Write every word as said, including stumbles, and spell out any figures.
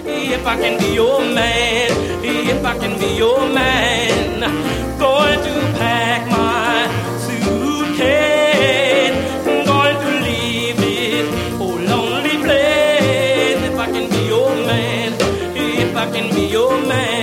if I can be your man, if I can be your man, going to pack my suitcase, going to leave this old lonely place. If I can be your man, if I can be your man.